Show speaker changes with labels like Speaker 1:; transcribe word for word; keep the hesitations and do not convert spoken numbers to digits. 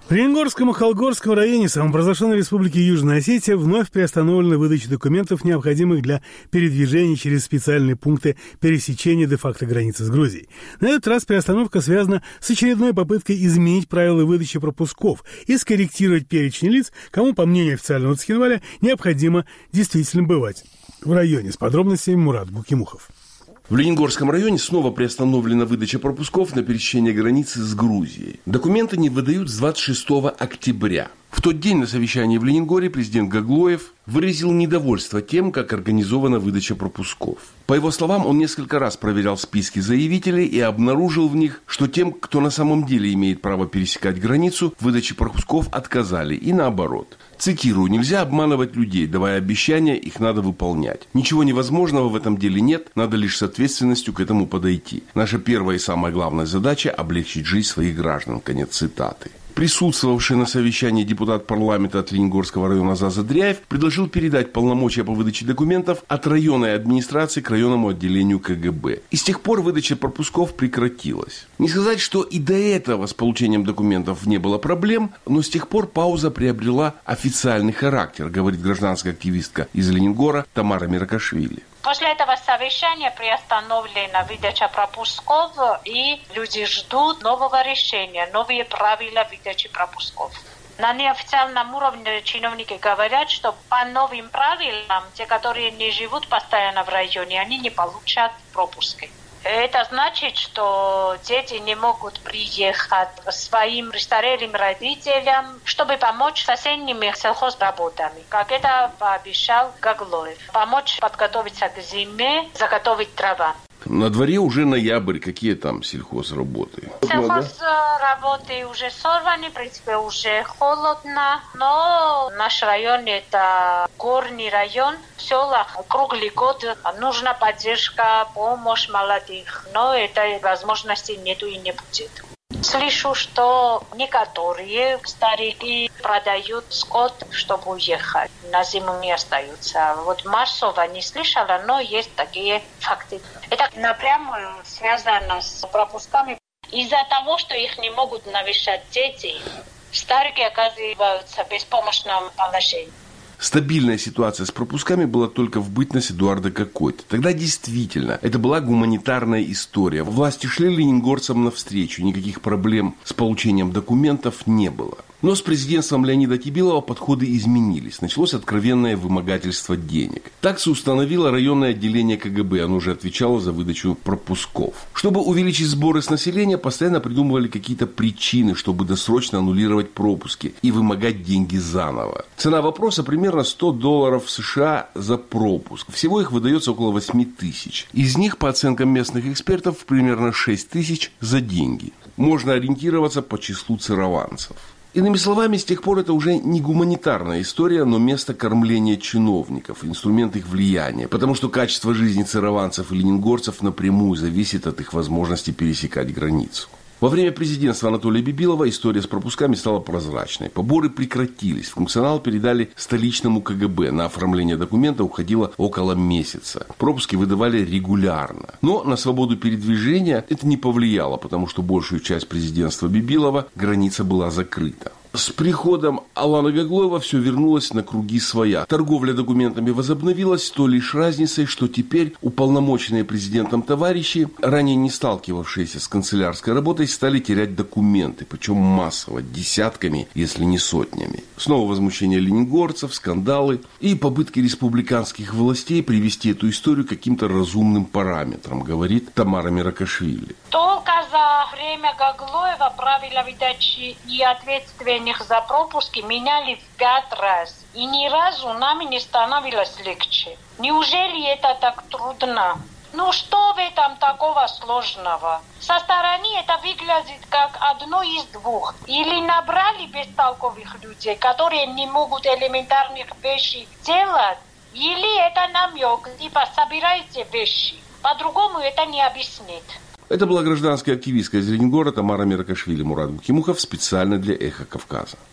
Speaker 1: В Лениногорском и Холгорском районе самопровозглашенной республики Южная Осетия вновь приостановлена выдача документов, необходимых для передвижения через специальные пункты пересечения де-факто границы с Грузией. На этот раз приостановка связана с очередной попыткой изменить правила выдачи пропусков и скорректировать перечень лиц, кому, по мнению официального Цхинваля, необходимо действительно бывать в районе. С подробностями Мурат Гукимухов.
Speaker 2: В Лениногорском районе снова приостановлена выдача пропусков на пересечение границы с Грузией. Документы не выдают с двадцать шестого октября. В тот день на совещании в Лениногоре президент Гаглоев выразил недовольство тем, как организована выдача пропусков. По его словам, он несколько раз проверял списки заявителей и обнаружил в них, что тем, кто на самом деле имеет право пересекать границу, выдаче пропусков отказали. И наоборот. Цитирую: «Нельзя обманывать людей, давая обещания, их надо выполнять. Ничего невозможного в этом деле нет, надо лишь с ответственностью к этому подойти. Наша первая и самая главная задача – облегчить жизнь своих граждан». Конец цитаты. Присутствовавший на совещании депутат парламента от Лениногорского района Азаз Адряев предложил передать полномочия по выдаче документов от районной администрации к районному отделению ка гэ бэ. И с тех пор выдача пропусков прекратилась. Не сказать, что и до этого с получением документов не было проблем, но с тех пор пауза приобрела официальный характер, говорит гражданская активистка из Лениногора Тамара Миракашвили.
Speaker 3: После этого совещания приостановлена выдача пропусков, и люди ждут нового решения, новые правила выдачи пропусков. На неофициальном уровне чиновники говорят, что по новым правилам, те, которые не живут постоянно в районе, они не получат пропуски. Это значит, что дети не могут приехать к своим престарелым родителям, чтобы помочь соседними сельхозработами, как это пообещал Гаглоев. Помочь подготовиться к зиме, заготовить дрова.
Speaker 2: На дворе уже ноябрь. Какие там сельхозработы?
Speaker 3: Сельхозработы уже сорваны, в принципе, уже холодно. Но наш район – это горный район. В селах круглый год нужна поддержка, помощь молодых. Но этой возможности нету и не будет. Слышу, что некоторые старики продают скот, чтобы уехать. На зиму не остаются. Вот массово не слышала, но есть такие факты. Это напрямую связано с пропусками. Из-за того, что их не могут навещать дети, старики оказываются в беспомощном положении.
Speaker 2: Стабильная ситуация с пропусками была только в бытность Эдуарда Какойта. Тогда действительно это была гуманитарная история. Власти шли лениногорцам навстречу, никаких проблем с получением документов не было. Но с президентством Леонида Тибилова подходы изменились. Началось откровенное вымогательство денег. Таксы установило районное отделение ка гэ бэ. Оно уже отвечало за выдачу пропусков. Чтобы увеличить сборы с населения, постоянно придумывали какие-то причины, чтобы досрочно аннулировать пропуски и вымогать деньги заново. Цена вопроса примерно сто долларов США за пропуск. Всего их выдается около восемь тысяч. Из них, по оценкам местных экспертов, примерно шесть тысяч за деньги. Можно ориентироваться по числу цированцев. Иными словами, с тех пор это уже не гуманитарная история, но место кормления чиновников, инструмент их влияния, потому что качество жизни цированцев и лениногорцев напрямую зависит от их возможности пересекать границу. Во время президентства Анатолия Бибилова история с пропусками стала прозрачной. Поборы прекратились. Функционал передали столичному ка гэ бэ. На оформление документа уходило около месяца. Пропуски выдавали регулярно. Но на свободу передвижения это не повлияло, потому что большую часть президентства Бибилова граница была закрыта. С приходом Алана Гаглоева все вернулось на круги своя. Торговля документами возобновилась, то лишь разницей, что теперь уполномоченные президентом товарищи, ранее не сталкивавшиеся с канцелярской работой, стали терять документы, причем массово, десятками, если не сотнями. Снова возмущение лениногорцев, скандалы и попытки республиканских властей привести эту историю к каким-то разумным параметрам, говорит Тамара Миракашвили.
Speaker 3: Только за время Гаглоева правила выдачи и ответственных за пропуски меняли в пять раз. И ни разу нам не становилось легче. Неужели это так трудно? Ну что в этом такого сложного? Со стороны это выглядит как одно из двух. Или набрали бестолковых людей, которые не могут элементарных вещей делать, или это намек, типа собирайте вещи. По-другому это не объяснит.
Speaker 2: Это была гражданская активистка из Лениногора Тамара Миракашвили. Мурат Гукимухов специально для «Эхо Кавказа».